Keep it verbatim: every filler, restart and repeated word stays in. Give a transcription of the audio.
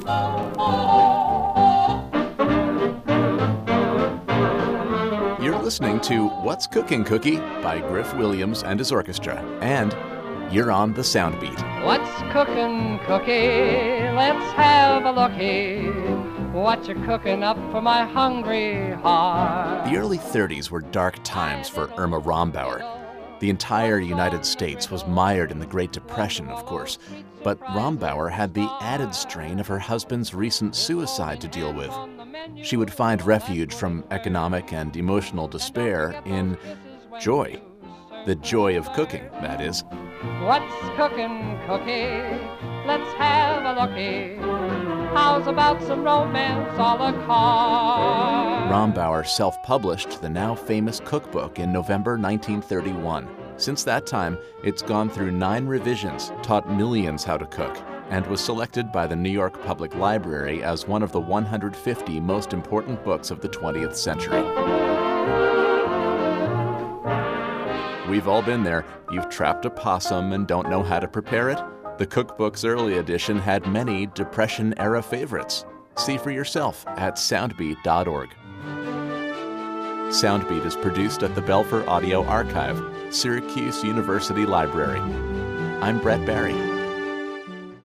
You're listening to What's Cooking, Cookie by Griff Williams and his orchestra, and you're on the Soundbeat. What's cooking, Cookie? Let's have a looky. What you cooking up for my hungry heart? The early thirties were dark times for Irma Rombauer. The entire United States was mired in the Great Depression, of course, but Rombauer had the added strain of her husband's recent suicide to deal with. She would find refuge from economic and emotional despair in joy. The joy of cooking, that is. What's cooking, Cookie? Let's have a looky. How's about some romance a la carte? Rombauer self-published the now famous cookbook in November nineteen thirty-one. Since that time, it's gone through nine revisions, taught millions how to cook, and was selected by the New York Public Library as one of the one hundred fifty most important books of the twentieth century. We've all been there. You've trapped a possum and don't know how to prepare it? The cookbook's early edition had many Depression-era favorites. See for yourself at soundbeat dot org. Soundbeat is produced at the Belfer Audio Archive, Syracuse University Library. I'm Brett Barry.